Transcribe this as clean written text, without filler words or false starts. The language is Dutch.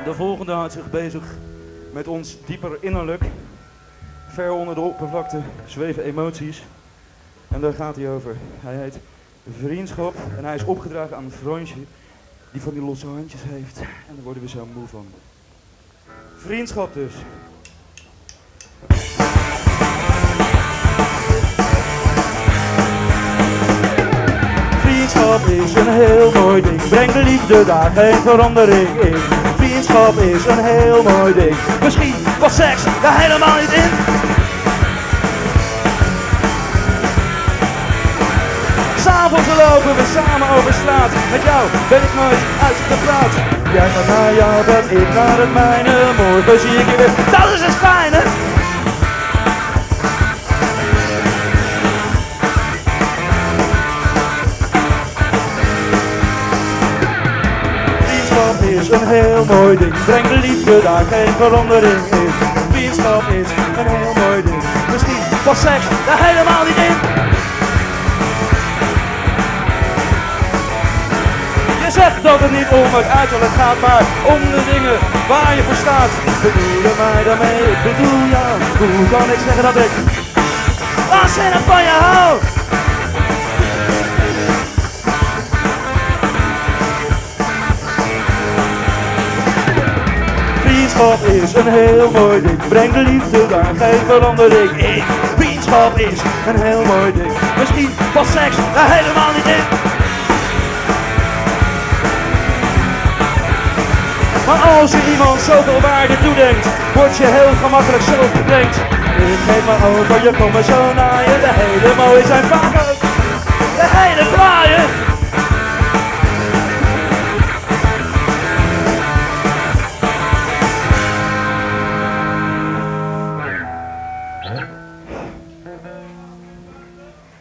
De volgende houdt zich bezig met ons dieper innerlijk. Ver onder de oppervlakte zweven emoties. En daar gaat hij over. Hij heet Vriendschap en hij is opgedragen aan een vriendje die van die losse handjes heeft. En daar worden we zo moe van. Vriendschap dus. Vriendschap is een heel mooi ding, breng de liefde daar geen verandering in. Vriendschap is een heel mooi ding, misschien was seks daar helemaal niet in. S'avonds lopen we samen over straat, met jou ben ik nooit uitgepraat. Jij gaat naar jouw bed, ik naar het mijne, morgen zie ik je weer, dat is het fijne. Is een heel mooi ding, breng de liefde daar geen verandering in. Vriendschap is een heel mooi ding, misschien was seks daar helemaal niet in. Je zegt dat het niet om het uiterlijk gaat, maar om de dingen waar je voor staat. Bedoel je mij daarmee, ik bedoel jou, hoe kan ik zeggen dat ik waanzinnig van je hou? Vriendschap is een heel mooi ding, breng de liefde daar geen verandering in. Vriendschap is een heel mooi ding, misschien was seks daar helemaal niet in. Maar als je iemand zoveel waarde toedenkt, word je heel gemakkelijk zelf gekrenkt. Ik geef maar over, je komt me zo naaien, de hele mooie zijn vaak ook de hele fraaie.